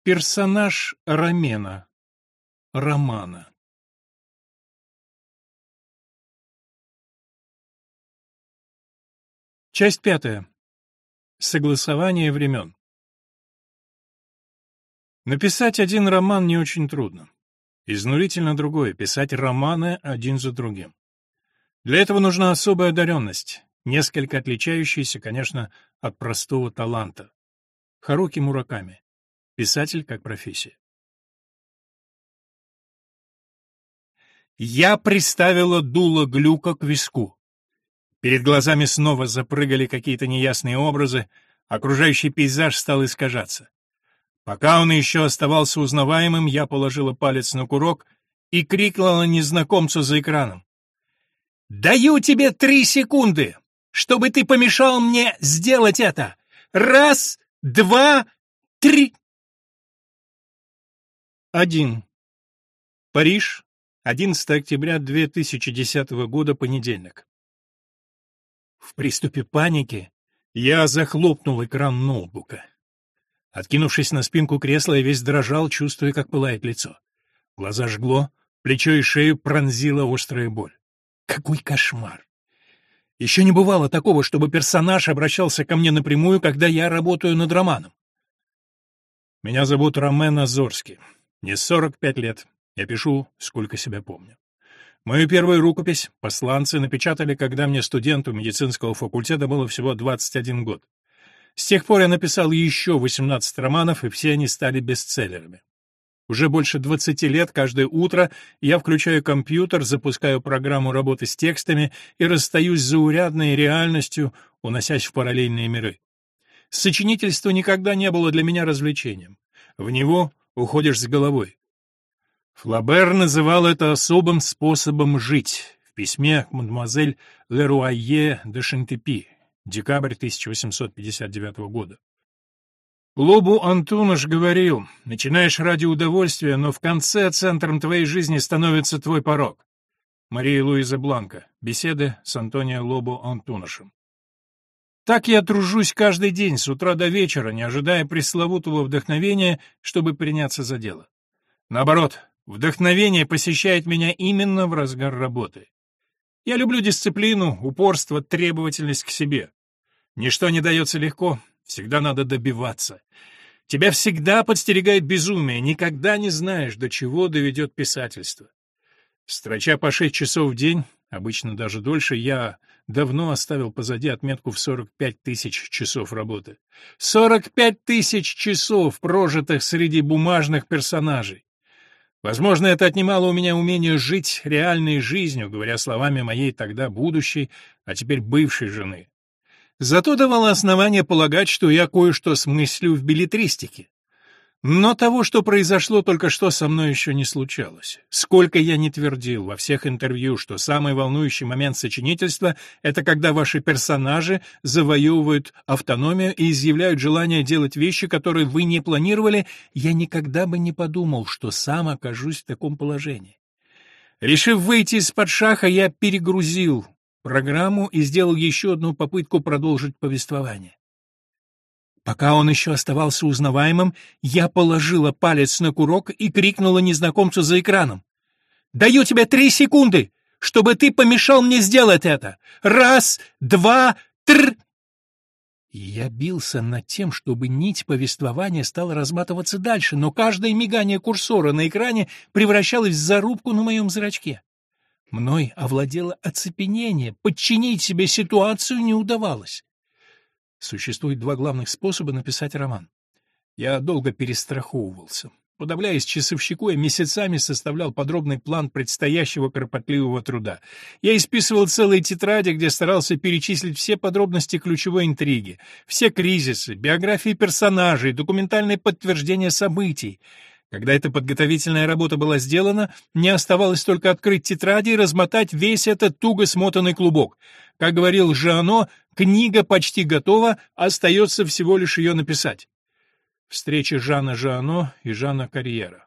Персонаж Ромена. Романа. Часть 5. Согласование времен. Написать один роман не очень трудно. Изнурительно другое — писать романы один за другим. Для этого нужна особая одаренность, несколько отличающаяся, конечно, от простого таланта. Харуки Мураками. Писатель как профессия. Я приставила дуло глюка к виску. Перед глазами снова запрыгали какие-то неясные образы, окружающий пейзаж стал искажаться. Пока он еще оставался узнаваемым, я положила палец на курок и крикнула незнакомцу за экраном. «Даю тебе 3 секунды, чтобы ты помешал мне сделать это! 1, 2, 3!» 1. Париж, 11 октября 2010 года, понедельник. В приступе паники я захлопнул экран ноутбука. Откинувшись на спинку кресла, я весь дрожал, чувствуя, как пылает лицо. Глаза жгло, плечо и шею пронзила острая боль. Какой кошмар! Еще не бывало такого, чтобы персонаж обращался ко мне напрямую, когда я работаю над романом. Меня зовут Ромен Азорский. Мне 45 лет. Я пишу, сколько себя помню. Мою первую рукопись «Посланцы» напечатали, когда мне, студенту медицинского факультета, было всего 21 год. С тех пор я написал еще 18 романов, и все они стали бестселлерами. Уже больше 20 лет каждое утро я включаю компьютер, запускаю программу работы с текстами и расстаюсь с заурядной реальностью, уносясь в параллельные миры. Сочинительство никогда не было для меня развлечением. В него уходишь с головой. Флабер называл это особым способом жить в письме к мадемуазель Леруайе де Шантепи, декабрь 1859 года. Лобу Антунаш говорил: «Начинаешь ради удовольствия, но в конце центром твоей жизни становится твой порок». Мария Луиза Бланко. Беседы с Антонио Лобу Антунашем. Так я тружусь каждый день с утра до вечера, не ожидая пресловутого вдохновения, чтобы приняться за дело. Наоборот, вдохновение посещает меня именно в разгар работы. Я люблю дисциплину, упорство, требовательность к себе. Ничто не дается легко, всегда надо добиваться. Тебя всегда подстерегает безумие, никогда не знаешь, до чего доведет писательство. Строча по 6 часов в день, обычно даже дольше, я давно оставил позади отметку в 45 тысяч часов работы. 45 тысяч часов, прожитых среди бумажных персонажей. Возможно, это отнимало у меня умение жить реальной жизнью, говоря словами моей тогда будущей, а теперь бывшей жены. Зато давало основание полагать, что я кое-что смыслю в беллетристике. Но того, что произошло только что, со мной еще не случалось. Сколько я не твердил во всех интервью, что самый волнующий момент сочинительства — это когда ваши персонажи завоевывают автономию и изъявляют желание делать вещи, которые вы не планировали, я никогда бы не подумал, что сам окажусь в таком положении. Решив выйти из-под шаха, я перегрузил программу и сделал еще одну попытку продолжить повествование. Пока он еще оставался узнаваемым, я положила палец на курок и крикнула незнакомцу за экраном. «Даю тебе 3 секунды, чтобы ты помешал мне сделать это! 1, 2, 3!» И я бился над тем, чтобы нить повествования стала разматываться дальше, но каждое мигание курсора на экране превращалось в зарубку на моем зрачке. Мной овладело оцепенение, подчинить себе ситуацию не удавалось. Существует 2 главных способа написать роман. Я долго перестраховывался. Подавляясь часовщику, я месяцами составлял подробный план предстоящего кропотливого труда. Я исписывал целые тетради, где старался перечислить все подробности ключевой интриги, все кризисы, биографии персонажей, документальные подтверждения событий. Когда эта подготовительная работа была сделана, мне оставалось только открыть тетради и размотать весь этот туго смотанный клубок. Как говорил Жиано, книга почти готова, остается всего лишь ее написать. Встреча Жана Жиано и Жана Карьера.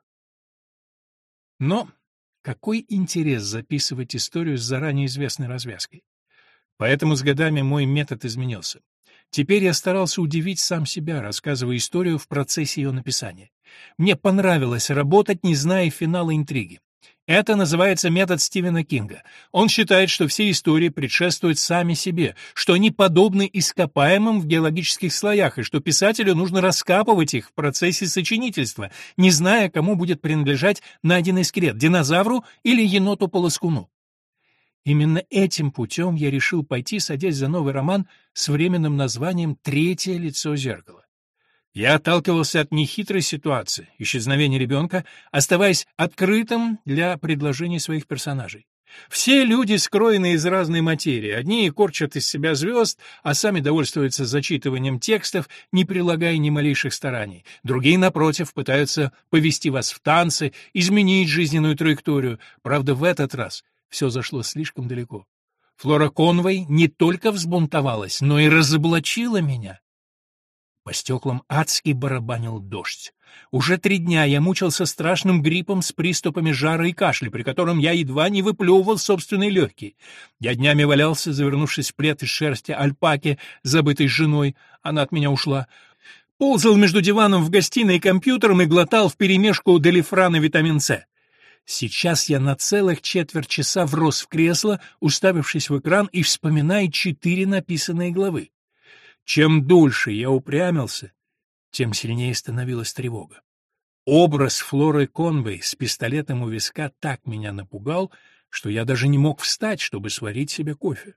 Но какой интерес записывать историю с заранее известной развязкой? Поэтому с годами мой метод изменился. Теперь я старался удивить сам себя, рассказывая историю в процессе ее написания. Мне понравилось работать, не зная финала интриги. Это называется метод Стивена Кинга. Он считает, что все истории предшествуют сами себе, что они подобны ископаемым в геологических слоях, и что писателю нужно раскапывать их в процессе сочинительства, не зная, кому будет принадлежать найденный скелет — динозавру или еноту-полоскуну. Именно этим путем я решил пойти, садясь за новый роман с временным названием «Третье лицо зеркала». Я отталкивался от нехитрой ситуации, исчезновения ребенка, оставаясь открытым для предложений своих персонажей. Все люди скроены из разной материи, одни корчат из себя звезд, а сами довольствуются зачитыванием текстов, не прилагая ни малейших стараний. Другие, напротив, пытаются повести вас в танцы, изменить жизненную траекторию. Правда, в этот раз все зашло слишком далеко. Флора Конвей не только взбунтовалась, но и разоблачила меня. По стеклам адски барабанил дождь. Уже 3 дня я мучился страшным гриппом с приступами жара и кашля, при котором я едва не выплевывал собственные легкие. Я днями валялся, завернувшись в плед из шерсти альпаки, забытой женой, она от меня ушла. Ползал между диваном в гостиной и компьютером и глотал вперемешку делифран и витамин С. Сейчас я на целых четверть часа врос в кресло, уставившись в экран и вспоминая 4 написанные главы. Чем дольше я упрямился, тем сильнее становилась тревога. Образ Флоры Конвей с пистолетом у виска так меня напугал, что я даже не мог встать, чтобы сварить себе кофе.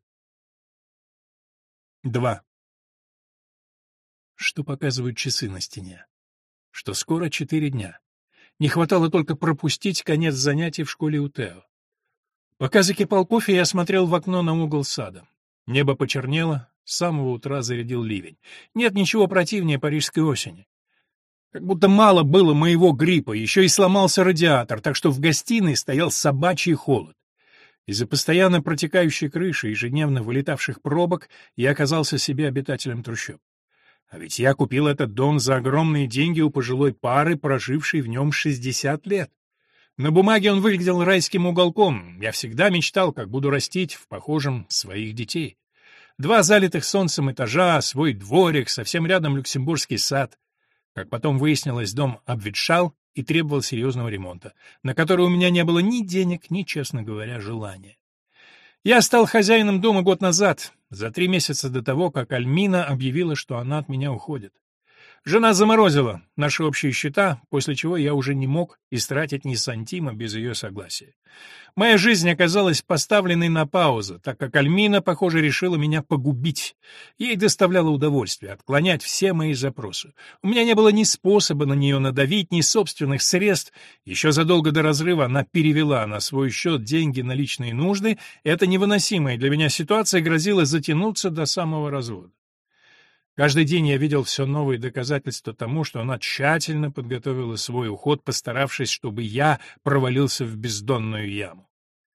2. Что показывают часы на стене? Что скоро 4 дня. Не хватало только пропустить конец занятий в школе у Тео. Пока закипал кофе, я смотрел в окно на угол сада. Небо почернело, с самого утра зарядил ливень. Нет ничего противнее парижской осени. Как будто мало было моего гриппа, еще и сломался радиатор, так что в гостиной стоял собачий холод. Из-за постоянно протекающей крыши и ежедневно вылетавших пробок я оказался себе обитателем трущоб. А ведь я купил этот дом за огромные деньги у пожилой пары, прожившей в нем 60 лет. На бумаге он выглядел райским уголком. Я всегда мечтал, как буду растить в похожем своих детей. 2 залитых солнцем этажа, свой дворик, совсем рядом люксембургский сад. Как потом выяснилось, дом обветшал и требовал серьезного ремонта, на который у меня не было ни денег, ни, честно говоря, желания. Я стал хозяином дома год назад, за 3 месяца до того, как Альмина объявила, что она от меня уходит. Жена заморозила наши общие счета, после чего я уже не мог истратить ни сантима без ее согласия. Моя жизнь оказалась поставленной на паузу, так как Альмина, похоже, решила меня погубить. Ей доставляло удовольствие отклонять все мои запросы. У меня не было ни способа на нее надавить, ни собственных средств. Еще задолго до разрыва она перевела на свой счет деньги на личные нужды. Эта невыносимая для меня ситуация грозила затянуться до самого развода. Каждый день я видел все новые доказательства тому, что она тщательно подготовила свой уход, постаравшись, чтобы я провалился в бездонную яму.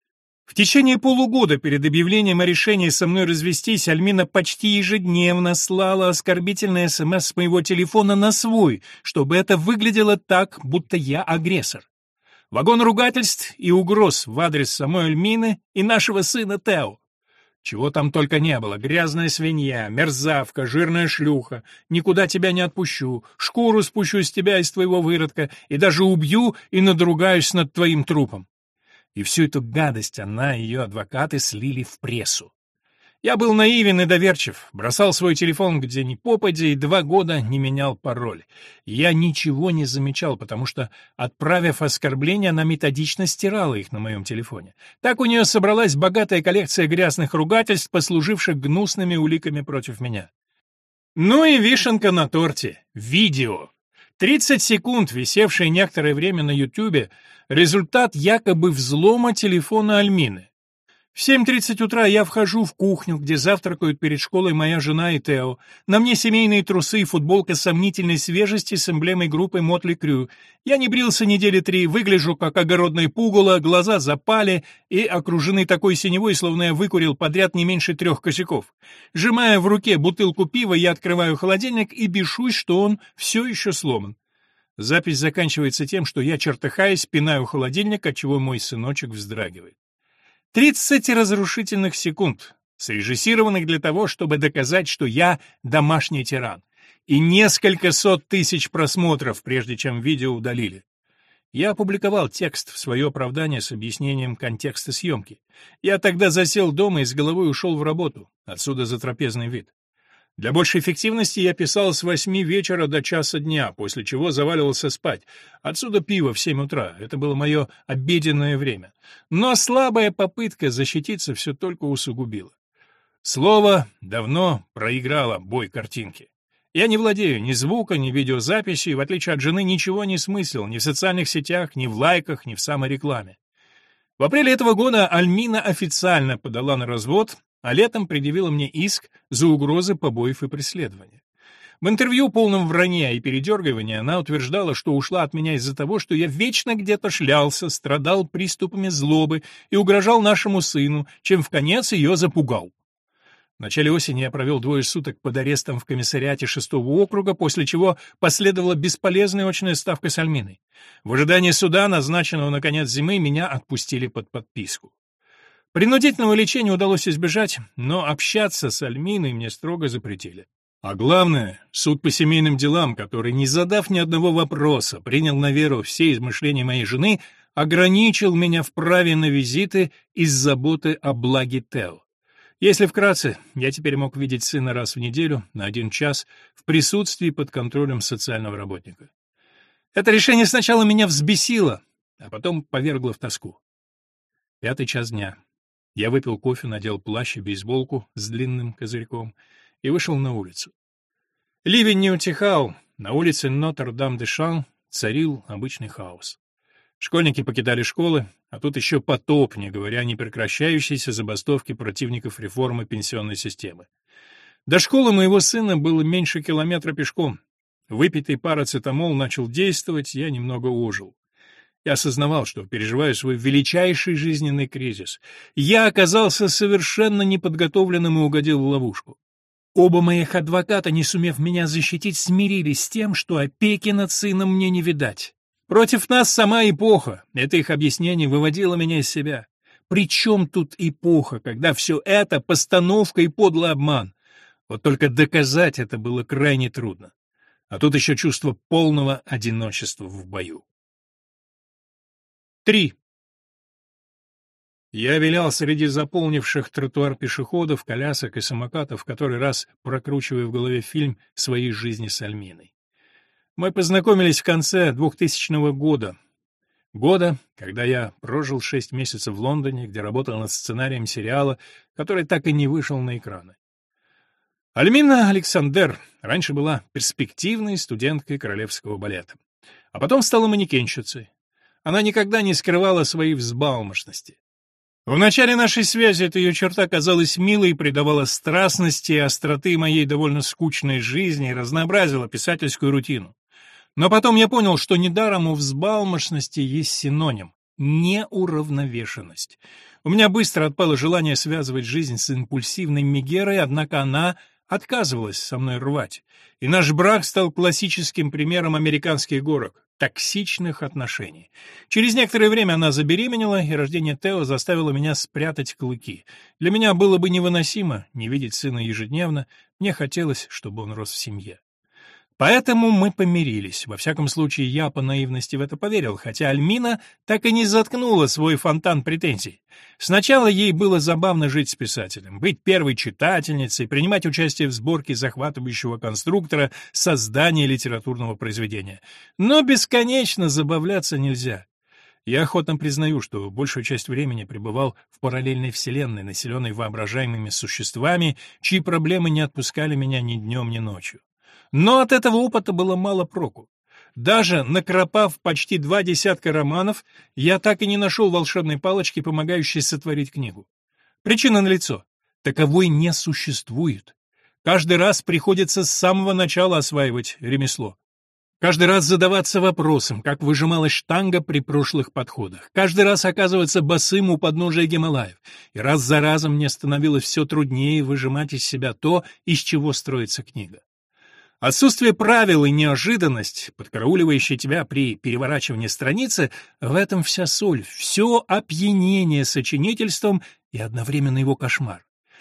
В течение полугода перед объявлением о решении со мной развестись Альмина почти ежедневно слала оскорбительные СМС с моего телефона на свой, чтобы это выглядело так, будто я агрессор. Вагон ругательств и угроз в адрес самой Альмины и нашего сына Тео. Чего там только не было: грязная свинья, мерзавка, жирная шлюха, никуда тебя не отпущу, шкуру спущу с тебя из твоего выродка и даже убью и надругаюсь над твоим трупом. И всю эту гадость она и ее адвокаты слили в прессу. Я был наивен и доверчив, бросал свой телефон где ни попадя и 2 года не менял пароль. Я ничего не замечал, потому что, отправив оскорбления, она методично стирала их на моем телефоне. Так у нее собралась богатая коллекция грязных ругательств, послуживших гнусными уликами против меня. Ну и вишенка на торте — видео. 30 секунд, висевшие некоторое время на Ютубе, результат якобы взлома телефона Альмины. В 7:30 утра я вхожу в кухню, где завтракают перед школой моя жена и Тео. На мне семейные трусы и футболка сомнительной свежести с эмблемой группы Мотли Крю. Я не брился недели 3, выгляжу как огородное пугало, глаза запали и окружены такой синевой, словно я выкурил подряд не меньше 3 косяков. Сжимая в руке бутылку пива, я открываю холодильник и бешусь, что он все еще сломан. Запись заканчивается тем, что я, чертыхаясь, пинаю холодильник, отчего мой сыночек вздрагивает. 30 разрушительных секунд, срежиссированных для того, чтобы доказать, что я домашний тиран. и несколько сот тысяч просмотров, прежде чем видео удалили. Я опубликовал текст в свое оправдание с объяснением контекста съемки. Я тогда засел дома и с головой ушел в работу, отсюда затрапезный вид. Для большей эффективности я писал с 8 вечера до часа дня, после чего заваливался спать. Отсюда пиво в 7 утра. Это было мое обеденное время. Но слабая попытка защититься все только усугубила. Слово давно проиграло бой картинки. Я не владею ни звука, ни видеозаписью, и, в отличие от жены, ничего не смыслил ни в социальных сетях, ни в лайках, ни в саморекламе. В апреле этого года Альмина официально подала на развод, а летом предъявила мне иск за угрозы побоев и преследования. В интервью, полном вранья и передергивания, она утверждала, что ушла от меня из-за того, что я вечно где-то шлялся, страдал приступами злобы и угрожал нашему сыну, чем вконец ее запугал. В начале осени я провел 2 суток под арестом в комиссариате 6-го округа, после чего последовала бесполезная очная ставка с Альминой. В ожидании суда, назначенного на конец зимы, меня отпустили под подписку. Принудительного лечения удалось избежать, но общаться с Альминой мне строго запретили. А главное, суд по семейным делам, который, не задав ни одного вопроса, принял на веру все измышления моей жены, ограничил меня в праве на визиты из заботы о благе Тео. Если вкратце, я теперь мог видеть сына раз в неделю, на 1 час, в присутствии под контролем социального работника. Это решение сначала меня взбесило, а потом повергло в тоску. 5-й час дня. Я выпил кофе, надел плащ и бейсболку с длинным козырьком и вышел на улицу. Ливень не утихал, на улице Нотр-Дам-де-Шан царил обычный хаос. Школьники покидали школы, а тут еще потоп, не говоря о непрекращающейся забастовке противников реформы пенсионной системы. До школы моего сына было меньше километра пешком. Выпитый парацетамол начал действовать, я немного ожил. Я осознавал, что переживаю свой величайший жизненный кризис. Я оказался совершенно неподготовленным и угодил в ловушку. Оба моих адвоката, не сумев меня защитить, смирились с тем, что опеки над сыном мне не видать. Против нас сама эпоха. Это их объяснение выводило меня из себя. При чем тут эпоха, когда все это постановка и подлый обман? Вот только доказать это было крайне трудно. А тут еще чувство полного одиночества в бою. 3. Я вилял среди заполнивших тротуар пешеходов, колясок и самокатов, который раз прокручивая в голове фильм своей жизни с Альминой. Мы познакомились в конце 2000 года. Года, когда я прожил 6 месяцев в Лондоне, где работал над сценарием сериала, который так и не вышел на экраны. Альмина Александер раньше была перспективной студенткой королевского балета, а потом стала манекенщицей. Она никогда не скрывала своей взбалмошности. В начале нашей связи эта ее черта казалась милой и придавала страстности и остроты моей довольно скучной жизни и разнообразила писательскую рутину. Но потом я понял, что недаром у взбалмошности есть синоним — неуравновешенность. У меня быстро отпало желание связывать жизнь с импульсивной Мегерой, однако она отказывалась со мной рвать, и наш брак стал классическим примером американских горок — токсичных отношений. Через некоторое время она забеременела, и рождение Тео заставило меня спрятать клыки. Для меня было бы невыносимо не видеть сына ежедневно, мне хотелось, чтобы он рос в семье. Поэтому мы помирились. Во всяком случае, я по наивности в это поверил, хотя Альмина так и не заткнула свой фонтан претензий. Сначала ей было забавно жить с писателем, быть первой читательницей, принимать участие в сборке захватывающего конструктора создания литературного произведения. Но бесконечно забавляться нельзя. Я охотно признаю, что большую часть времени пребывал в параллельной вселенной, населенной воображаемыми существами, чьи проблемы не отпускали меня ни днем, ни ночью. Но от этого опыта было мало проку. Даже накропав почти 2 десятка романов, я так и не нашел волшебной палочки, помогающей сотворить книгу. Причина налицо. Таковой не существует. Каждый раз приходится с самого начала осваивать ремесло. Каждый раз задаваться вопросом, как выжималась штанга при прошлых подходах. Каждый раз оказываться босым у подножия Гималаев. И раз за разом мне становилось все труднее выжимать из себя то, из чего строится книга. Отсутствие правил и неожиданность, подкарауливающие тебя при переворачивании страницы, в этом вся соль, все опьянение сочинительством и одновременно его кошмар.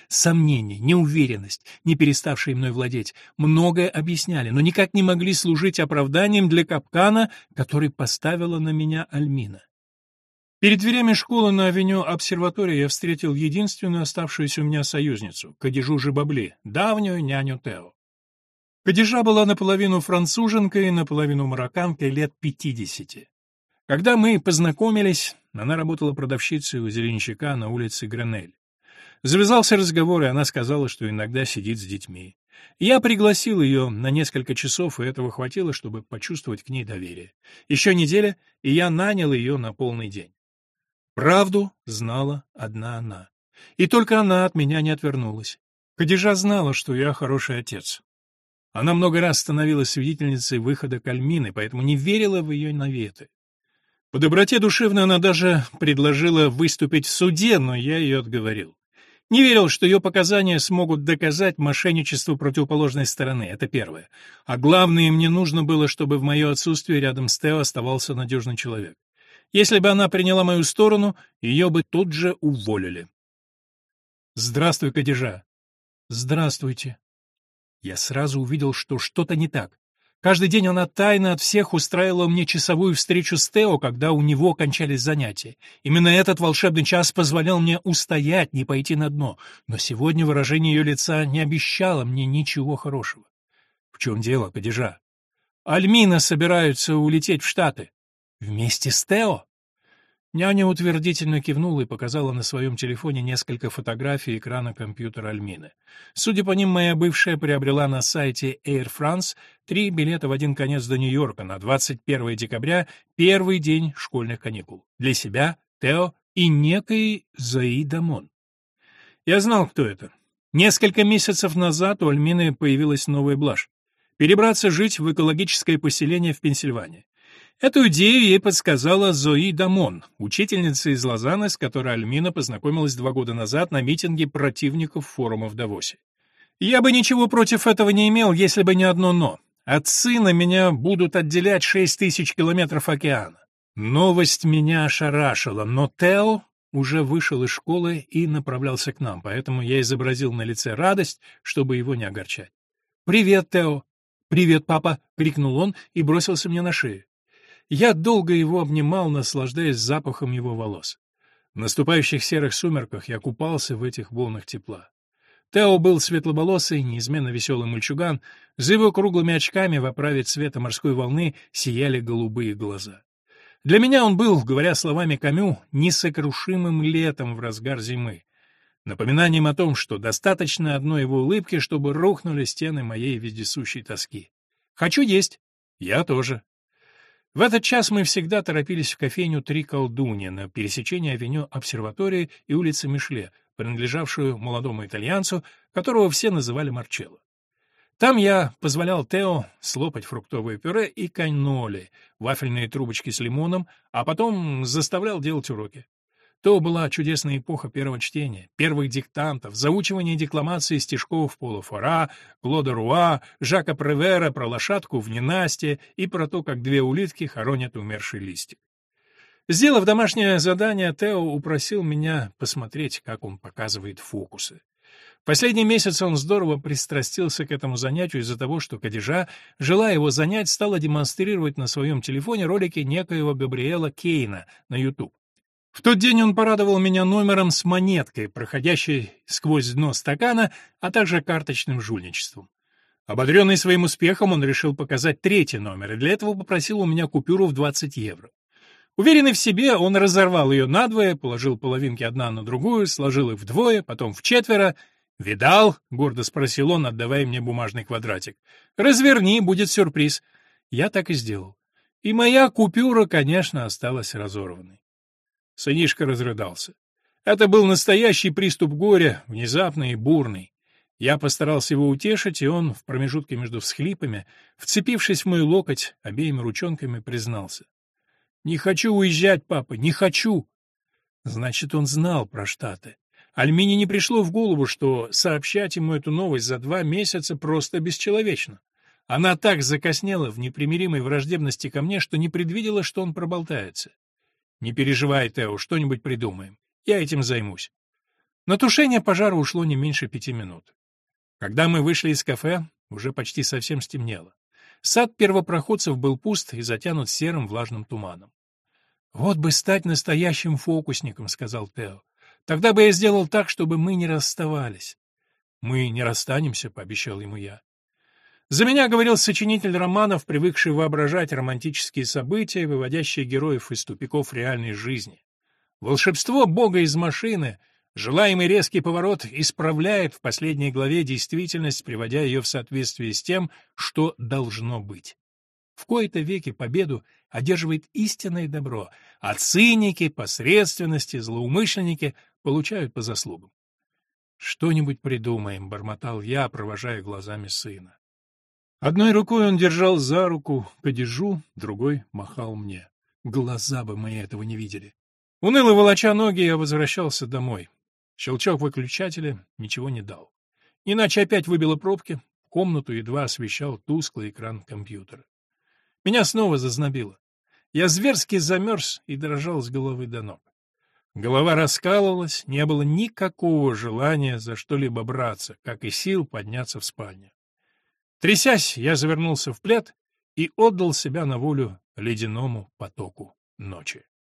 Сомнения, неуверенность, не переставшие мной владеть, многое объясняли, но никак не могли служить оправданием для капкана, который поставила на меня Альмина. Перед дверями школы на авеню Обсерватория я встретил единственную оставшуюся у меня союзницу, Кадижу Жибабли, давнюю няню Тео. Кадижа была наполовину француженкой, наполовину марокканкой лет 50. Когда мы познакомились, она работала продавщицей у зеленщика на улице Гренель. Завязался разговор, и она сказала, что иногда сидит с детьми. Я пригласил ее на несколько часов, и этого хватило, чтобы почувствовать к ней доверие. Еще неделя, и я нанял ее на полный день. Правду знала одна она. И только она от меня не отвернулась. Кадижа знала, что я хороший отец. Она много раз становилась свидетельницей выхода Кальмины, поэтому не верила в ее наветы. По доброте душевной она даже предложила выступить в суде, но я ее отговорил. Не верил, что ее показания смогут доказать мошенничество противоположной стороны, это первое. А главное, мне нужно было, чтобы в мое отсутствие рядом с Тео оставался надежный человек. Если бы она приняла мою сторону, ее бы тут же уволили. «Здравствуй, Кадижа». «Здравствуйте». Я сразу увидел, что что-то не так. Каждый день она тайно от всех устраивала мне часовую встречу с Тео, когда у него кончались занятия. Именно этот волшебный час позволял мне устоять, не пойти на дно. Но сегодня выражение ее лица не обещало мне ничего хорошего. В чем дело, Кадижа? Альмина собираются улететь в Штаты. Вместе с Тео? Няня утвердительно кивнула и показала на своем телефоне несколько фотографий экрана компьютера Альмины. Судя по ним, моя бывшая приобрела на сайте Air France 3 билета в один конец до Нью-Йорка на 21 декабря, первый день школьных каникул. Для себя, Тео и некой Зои Дамон. Я знал, кто это. Несколько месяцев назад у Альмины появилась новая блажь. Перебраться жить в экологическое поселение в Пенсильвании. Эту идею ей подсказала Зои Дамон, учительница из Лозанны, с которой Альмина познакомилась 2 года назад на митинге противников форума в Давосе. Я бы ничего против этого не имел, если бы не одно «но». От сына меня будут отделять 6000 километров океана. Новость меня ошарашила, но Тео уже вышел из школы и направлялся к нам, поэтому я изобразил на лице радость, чтобы его не огорчать. «Привет, Тео!» «Привет, папа!» — крикнул он и бросился мне на шею. Я долго его обнимал, наслаждаясь запахом его волос. В наступающих серых сумерках я купался в этих волнах тепла. Тео был светловолосый, неизменно веселый мальчуган, за его круглыми очками в оправе цвета морской волны сияли голубые глаза. Для меня он был, говоря словами Камю, несокрушимым летом в разгар зимы, напоминанием о том, что достаточно одной его улыбки, чтобы рухнули стены моей вездесущей тоски. «Хочу есть». «Я тоже». В этот час мы всегда торопились в кофейню «Три колдуньи» на пересечении авеню Обсерватории и улицы Мишле, принадлежавшую молодому итальянцу, которого все называли Марчелло. Там я позволял Тео слопать фруктовое пюре и канноли, вафельные трубочки с лимоном, а потом заставлял делать уроки. То была чудесная эпоха первого чтения, первых диктантов, заучивания декламации стишков Пола Фора, Клода Руа, Жака Превера про лошадку в ненастье и про то, как 2 улитки хоронят умерший листик. Сделав домашнее задание, Тео упросил меня посмотреть, как он показывает фокусы. Последний месяц он здорово пристрастился к этому занятию из-за того, что Кадижа, желая его занять, стала демонстрировать на своем телефоне ролики некоего Габриэла Кейна на YouTube. В тот день он порадовал меня номером с монеткой, проходящей сквозь дно стакана, а также карточным жульничеством. Ободренный своим успехом, он решил показать 3-й номер, и для этого попросил у меня купюру в 20 евро. Уверенный в себе, он разорвал ее надвое, положил половинки одна на другую, сложил их вдвое, потом в 4. «Видал?» — гордо спросил он, отдавая мне бумажный квадратик. «Разверни, будет сюрприз». Я так и сделал. И моя купюра, конечно, осталась разорванной. Сынишка разрыдался. Это был настоящий приступ горя, внезапный и бурный. Я постарался его утешить, и он, в промежутке между всхлипами, вцепившись в мой локоть, обеими ручонками признался. «Не хочу уезжать, папа, не хочу!» Значит, он знал про Штаты. Альмине не пришло в голову, что сообщать ему эту новость за 2 месяца просто бесчеловечно. Она так закоснела в непримиримой враждебности ко мне, что не предвидела, что он проболтается. «Не переживай, Тео, что-нибудь придумаем. Я этим займусь». На тушение пожара ушло не меньше 5 минут. Когда мы вышли из кафе, уже почти совсем стемнело. Сад первопроходцев был пуст и затянут серым влажным туманом. «Вот бы стать настоящим фокусником», — сказал Тео. «Тогда бы я сделал так, чтобы мы не расставались». «Мы не расстанемся», — пообещал ему я. За меня говорил сочинитель романов, привыкший воображать романтические события, выводящие героев из тупиков реальной жизни. Волшебство бога из машины, желаемый резкий поворот, исправляет в последней главе действительность, приводя ее в соответствие с тем, что должно быть. В кои-то веки победу одерживает истинное добро, а циники, посредственности, злоумышленники получают по заслугам. «Что-нибудь придумаем», — бормотал я, провожая глазами сына. Одной рукой он держал за руку падежу, другой махал мне. Глаза бы мои этого не видели. Уныло волоча ноги, я возвращался домой. Щелчок выключателя ничего не дал. Иначе опять выбило пробки, комнату едва освещал тусклый экран компьютера. Меня снова зазнобило. Я зверски замерз и дрожал с головы до ног. Голова раскалывалась, не было никакого желания за что-либо браться, как и сил подняться в спальню. Трясясь, я завернулся в плед и отдал себя на волю ледяному потоку ночи.